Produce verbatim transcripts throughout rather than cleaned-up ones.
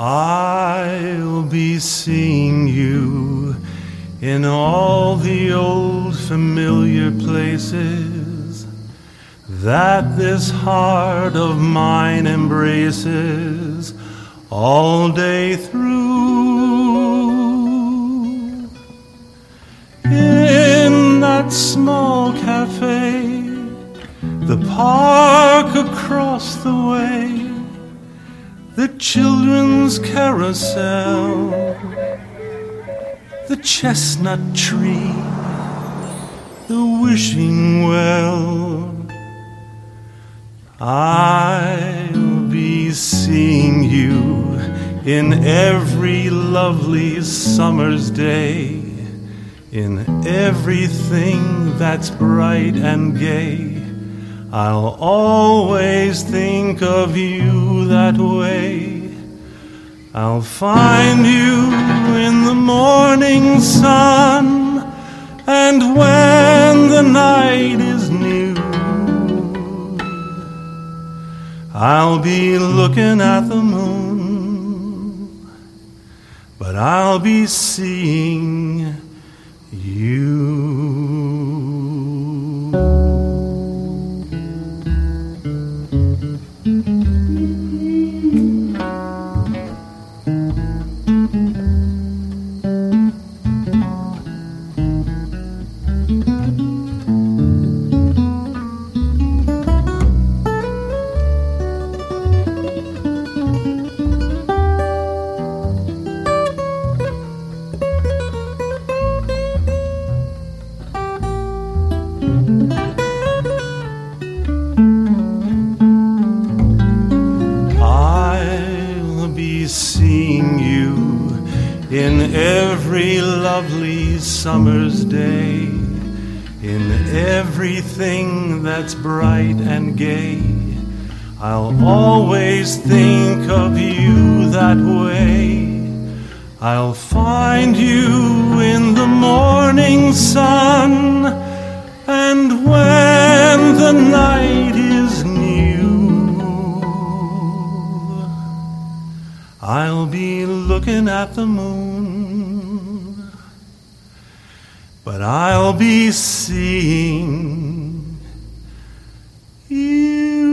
I'll be seeing you in all the old familiar places that this heart of mine embraces all day through. In that small cafe, the park across the way, the children's carousel, the chestnut tree, the wishing well. I'll be seeing you in every lovely summer's day, in everything that's bright and gay. I'll always think of you that way. I'll find you in the morning sun, and when the night is new, I'll be looking at the moon, but I'll be seeing you. Seeing you in every lovely summer's day, in everything that's bright and gay. I'll always think of you that way. I'll find you in the morning sun, and when the night is new, I'll be looking at the moon, but I'll be seeing you.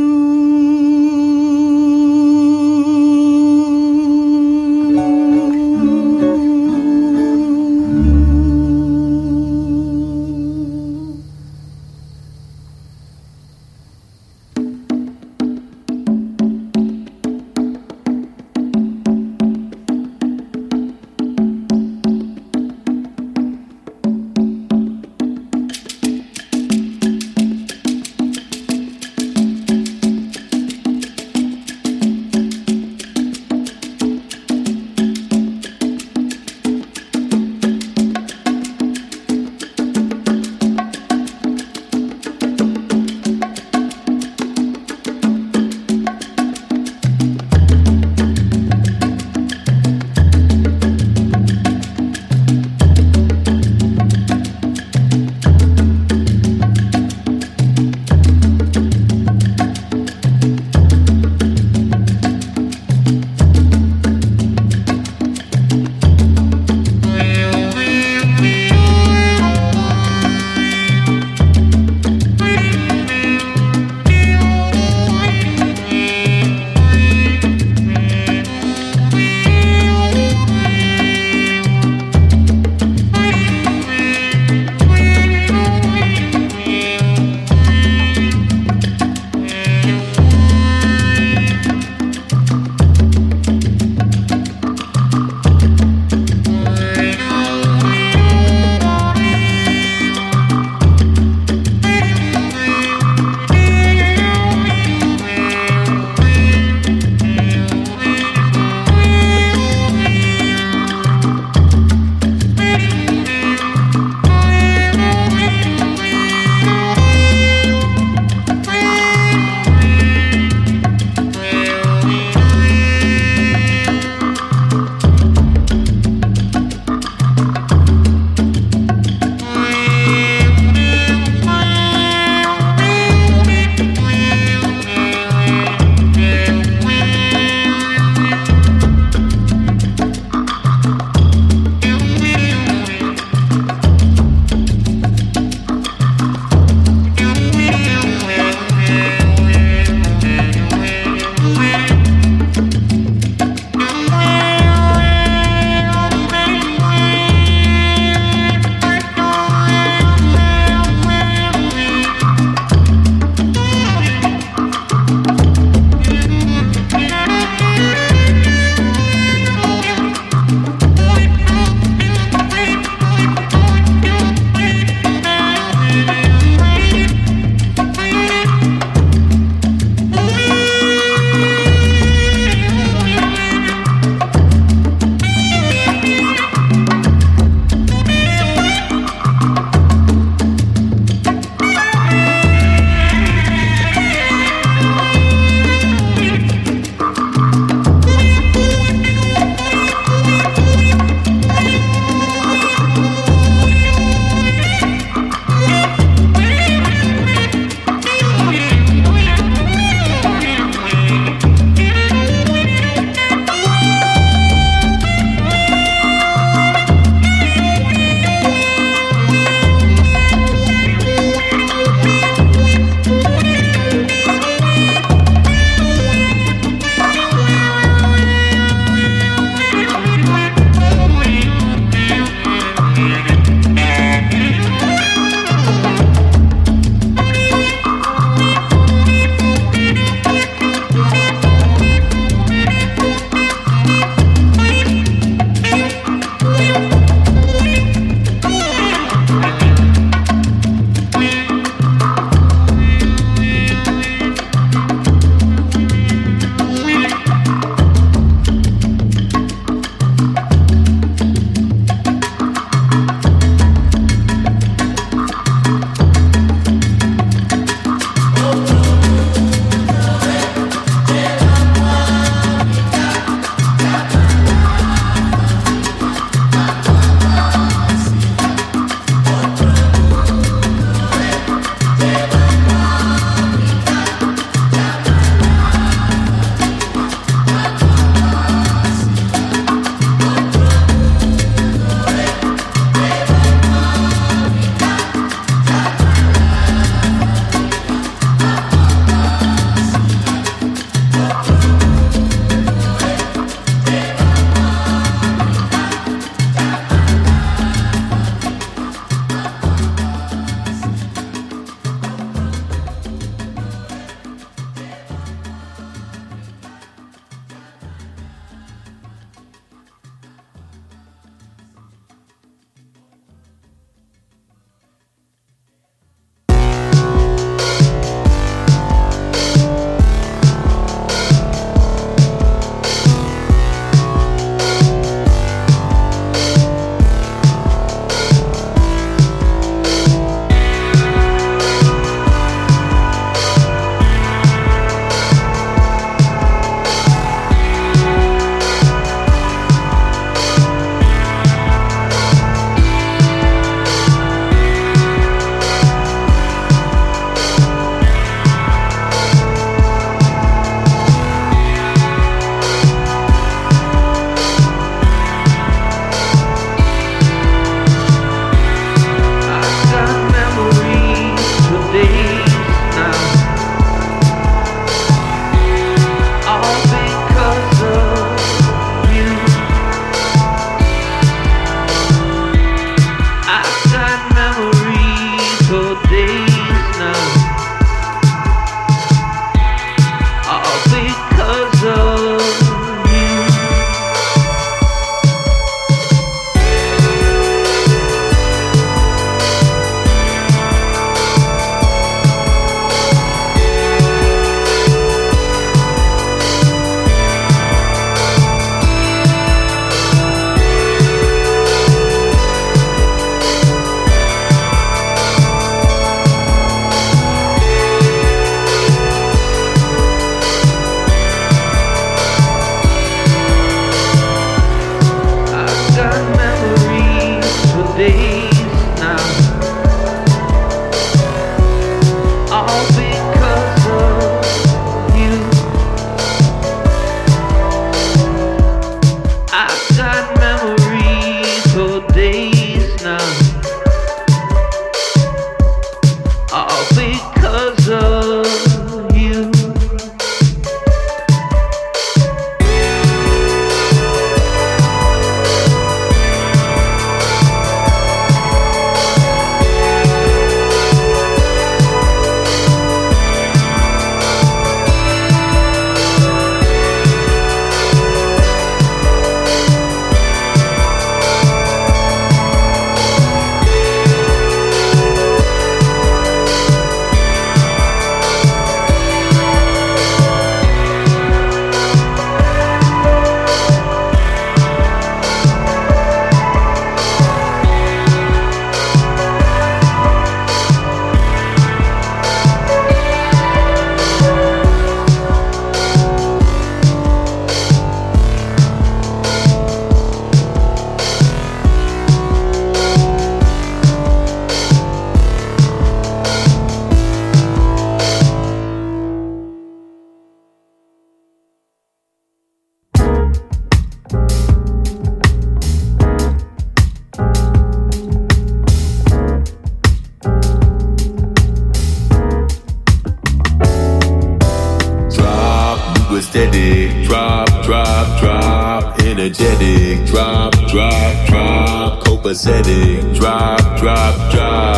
Steady, drop, drop, drop, energetic, drop, drop, drop, copacetic, drop, drop,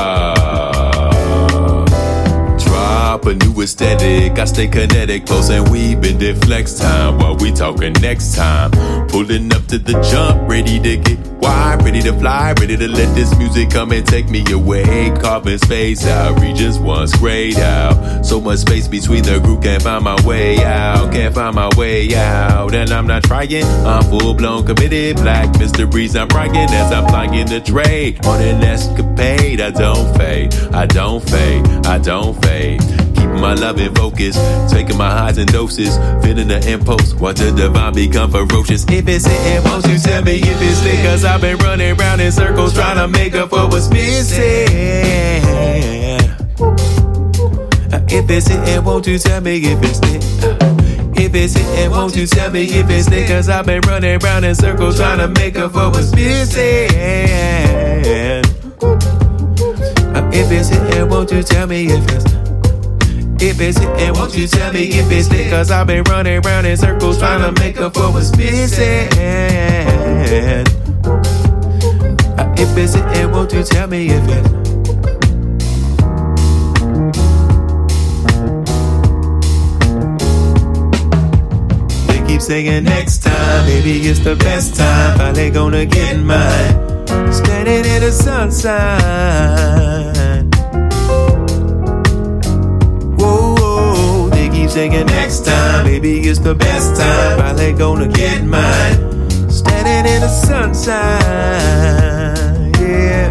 drop, drop a new aesthetic. I stay kinetic, close and we bend it flex time while we talking next time. Pulling up to the jump, ready to get wide, ready to fly, ready to let this music come and take me away. Carving space out, regions once grayed out. So much space between the group, can't find my way out, can't find my way out. And I'm not trying, I'm full blown committed. Black Mister Breeze, I'm writing as I'm flying the trade. On an escapade, I don't fade, I don't fade, I don't fade. Keeping my love in focus, taking my highs and doses, feeling the impulse, watch the divine become ferocious. If it's hitting, won't you tell me if it's lit? Cause I've been running round in circles trying to make up for what's missing. If it's hitting, won't you tell me if it's lit? If it's hitting, won't you tell me if it's lit? Cause I've been running round in circles trying to make up for what's missing. If it's hitting, won't you tell me if it's If it's hitting, won't you tell me if it's lit? Cause I've been running round in circles trying to make up for what's missing. If it's hitting, won't you tell me if it's They keep saying next time, maybe it's the best time. Finally gonna get mine. Standing in the sunshine. Singing next time, maybe it's the best time. Finally gonna get mine. Standing in the sunshine, yeah.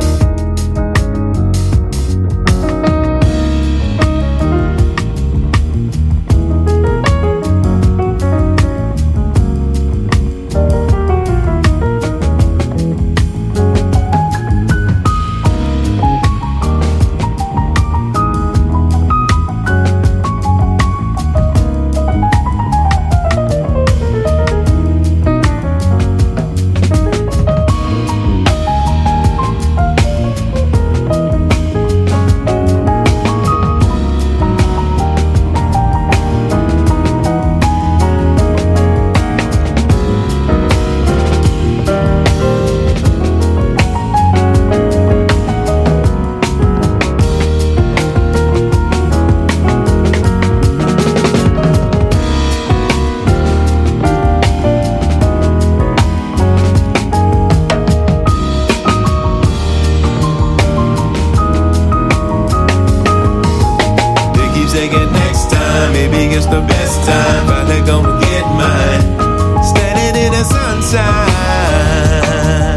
maybe it's the best time. Finally gonna get mine. Standing in the sunshine.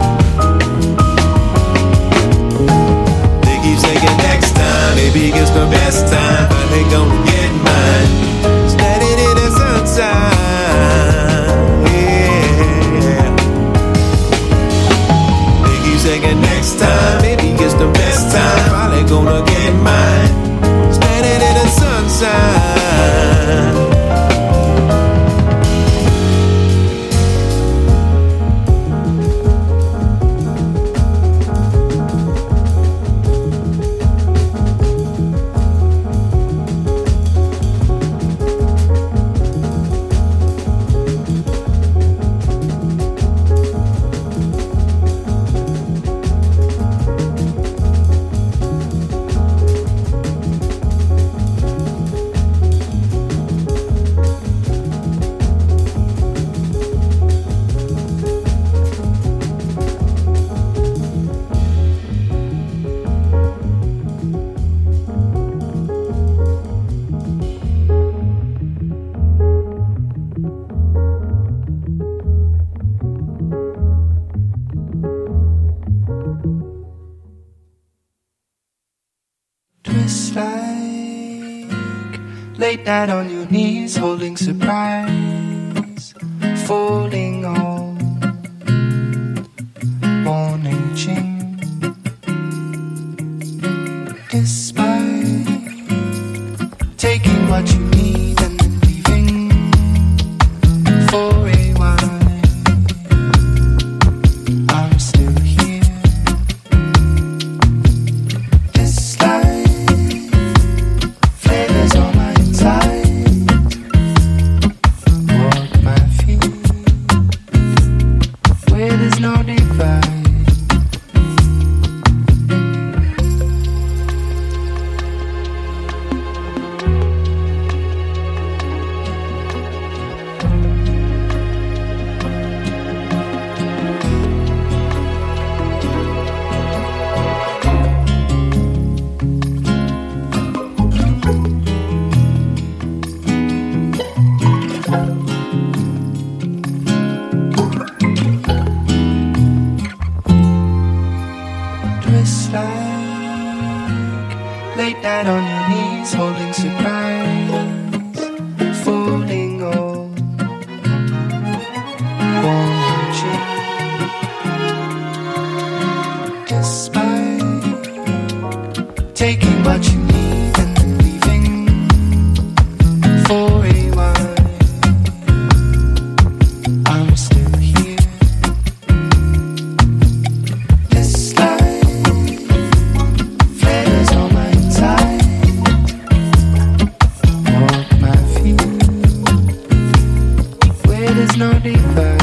They keep saying next time, maybe it's the best time. Finally gonna get mine. Standing in the sunshine. Yeah. They keep saying next time, maybe it's the best time. Finally gonna get mine. Standing in the sunshine. Late night on your knees, holding surprise, falling on, born aging, despite taking what you need and then leaving for a while. I'm still here, this life flavors on my walk my feet where there's no divide. Late night on your knees, holding surprise, falling on, watching, despite taking what you need and then leaving for a while. I'm still here. This life flares on my walk my feet where there's no divide.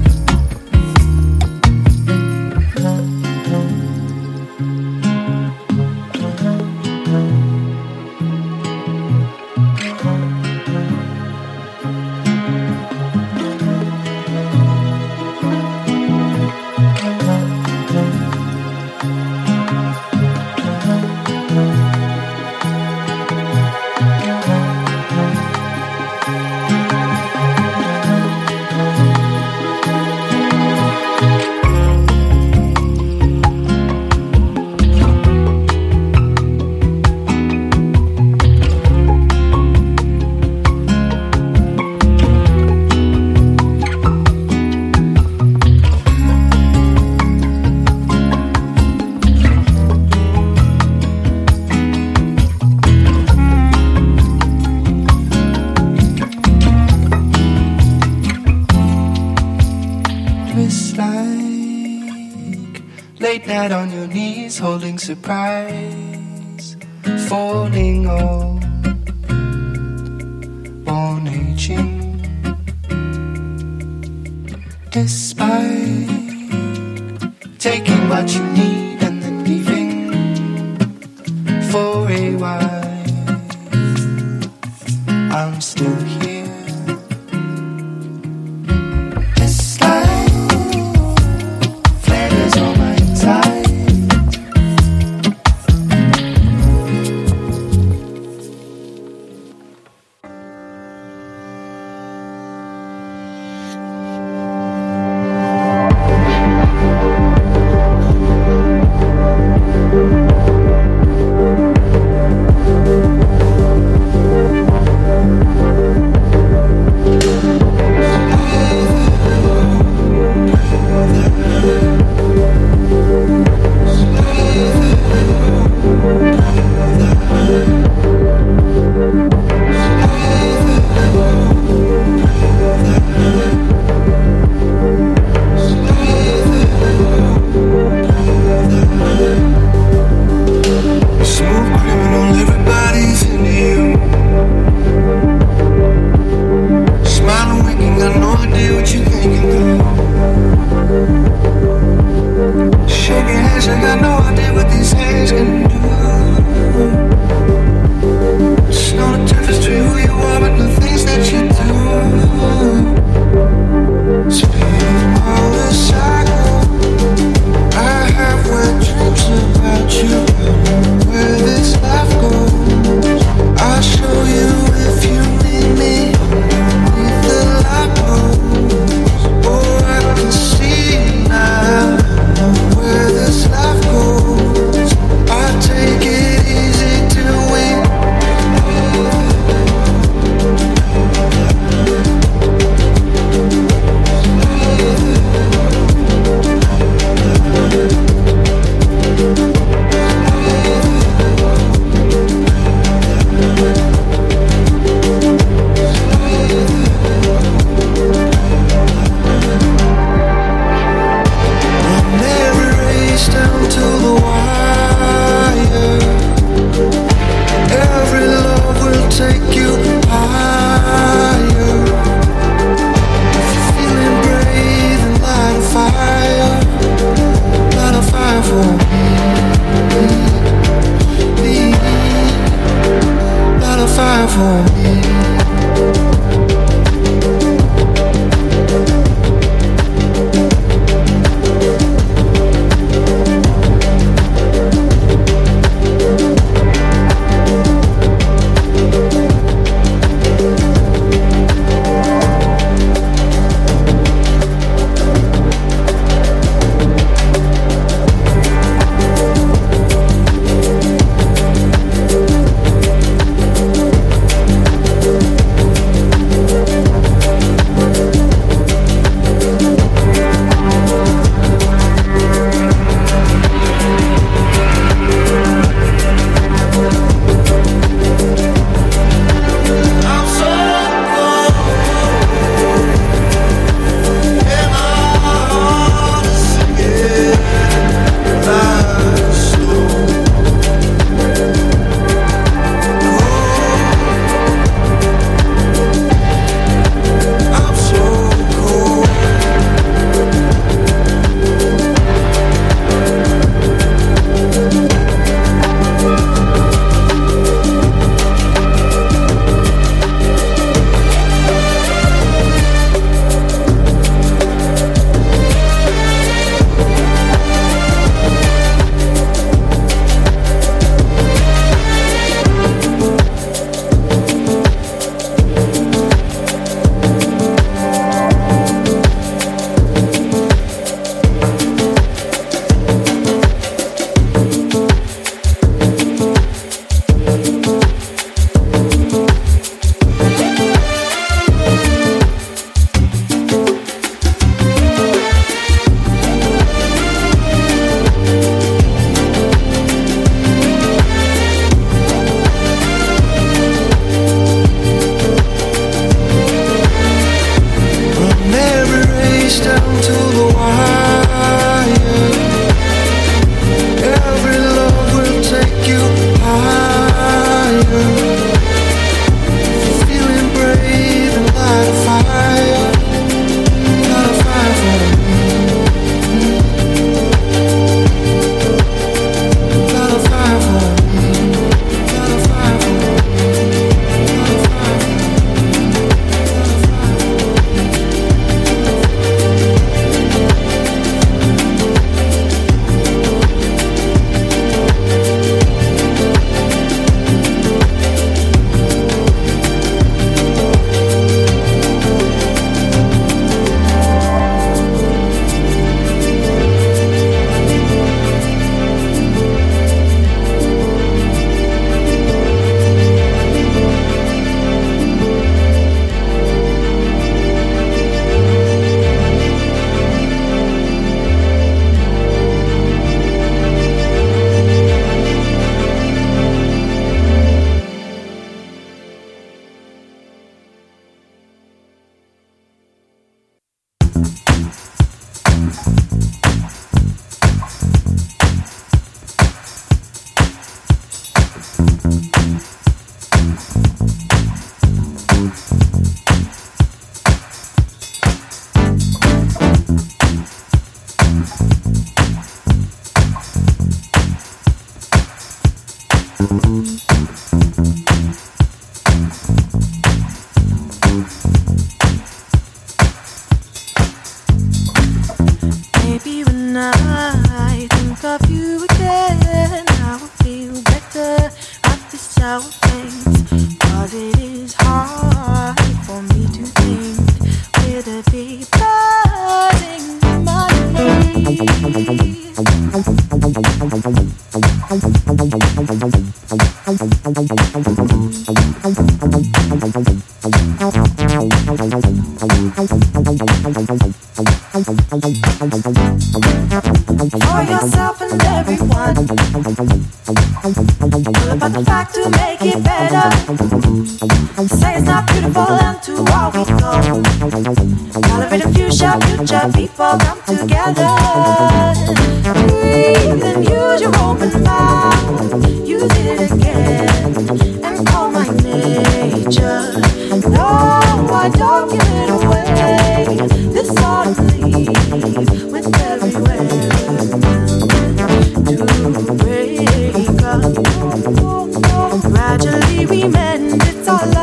Late night on your knees, holding surprise, falling on, born aging, despite taking what you need and then leaving for a while. I'm still here. This life flares on my tide. for me. For yourself and everyone. All about the fact to make it better. Say it's not beautiful and to all we go. Elevate a future, future people come together. Breathe and use your open mouth. Use it again and call my nature. No, I don't give it away. This ought to leave with every way to break up. Gradually we mend, it's all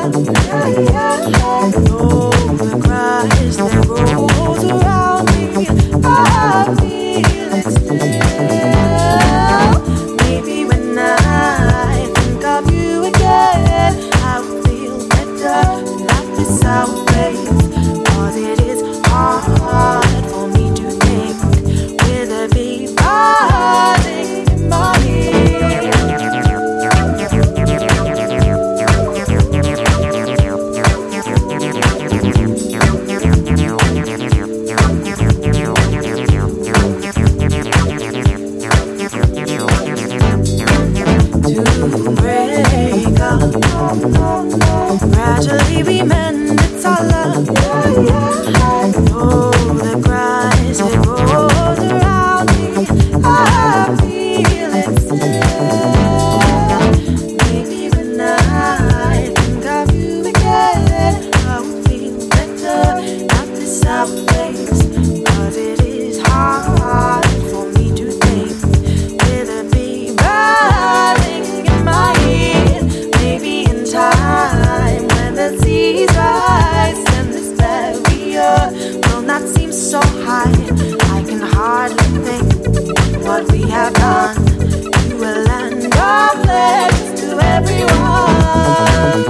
have done to a land of legends to everyone.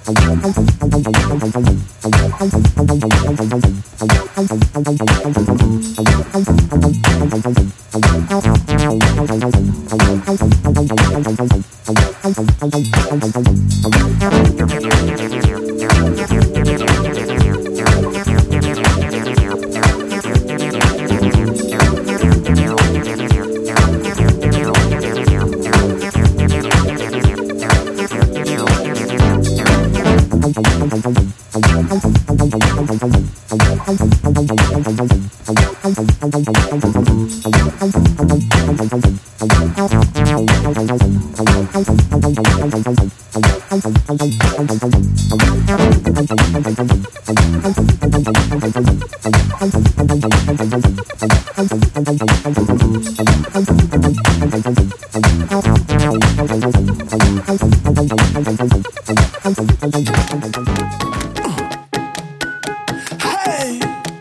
Hey.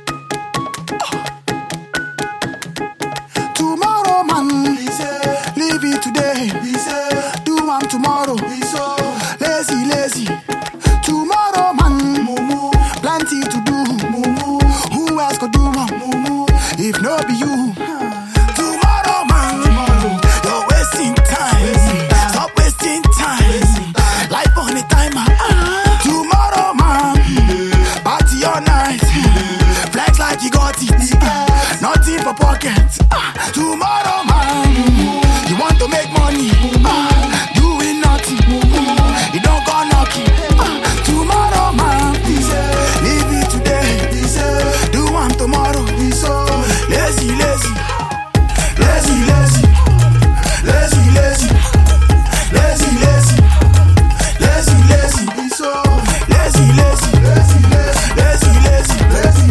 Tomorrow, man, leave it today. Do one tomorrow. Lazy, lazy. Tomorrow, man, plenty to do. Who else could do one? If not be you. Tomorrow, man, you're wasting time. Stop wasting time. Life on a timer. Tomorrow, man, party all night. Flex like you got it. Nothing for pockets. Tomorrow, man, you want to make money. Doing nothing. You don't go knocking. Tomorrow, man, leave it today. Do one tomorrow. Lazy, lazy. Lazy, lazy. Lazy, lazy. Lazy, lazy. Lazy, lazy. Lazy, lazy. Lazy, lazy. Lazy,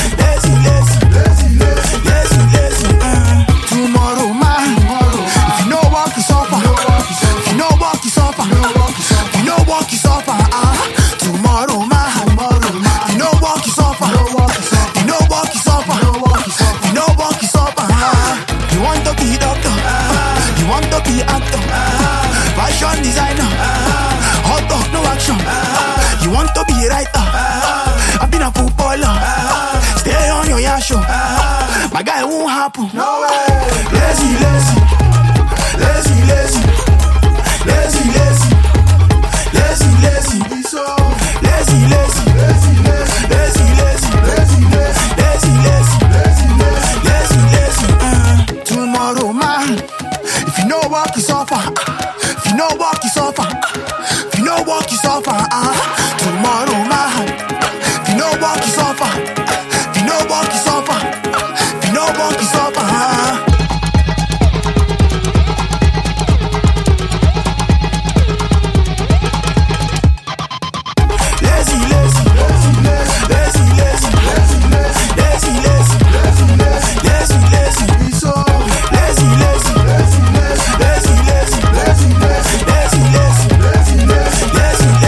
lazy. Lazy, lazy. Tomorrow, man, if you know what you suffer, if you know what you suffer, if you know what you suffer, ah. Tomorrow, man, if you know what you suffer, if you know what you suffer, if you know what you suffer, ah. You want to be doctor, you want to be actor, fashion designer, hot dog, no action. You want to be a writer, I've been a footballer, stay on your yasho. My guy won't happen. No way. Lazy, lazy. Lazy, lazy. Lazy, lazy. Lazy, lazy. Lazy, lazy. Lazy, lazy. Lazy, lazy. Lazy, lazy. Lazy, lazy. Uh, tomorrow, man, if you know what you suffer, if you know what you suffer, if you know what you suffer, uh, tomorrow, man, if you know what you suffer, if you know what you suffer, if you know what you suffer, uh. Lazy, lazy. Lazy, lazy. Lazy, lazy. Lazy, lazy. Lazy, lazy. Lazy, lazy. Lazy, lazy. Lazy, lazy. Lazy, lazy. Lazy, lazy. Lazy, lazy.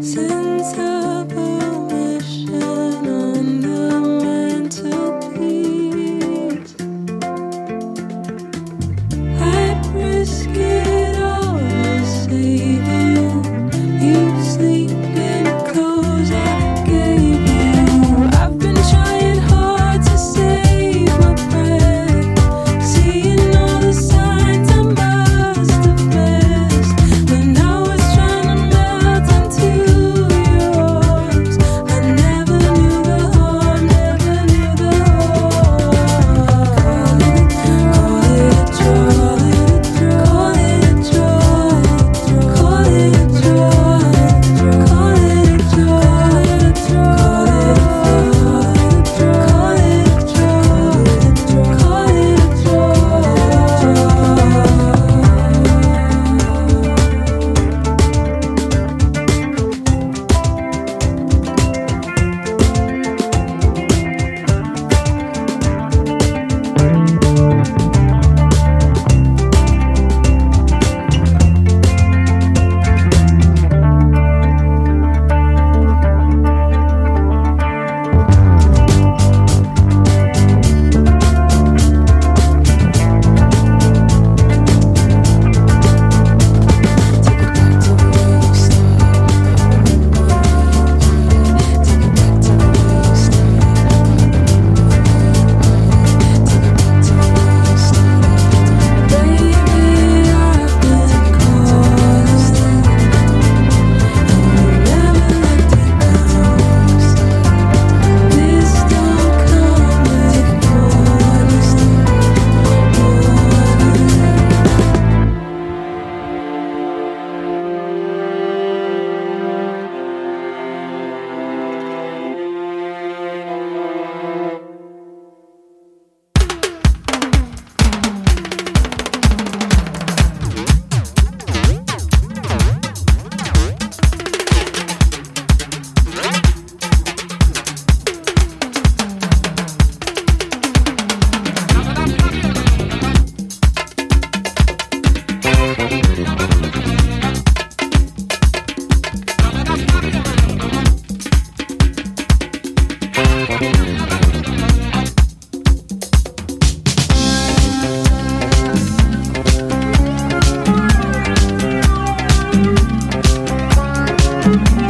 Thank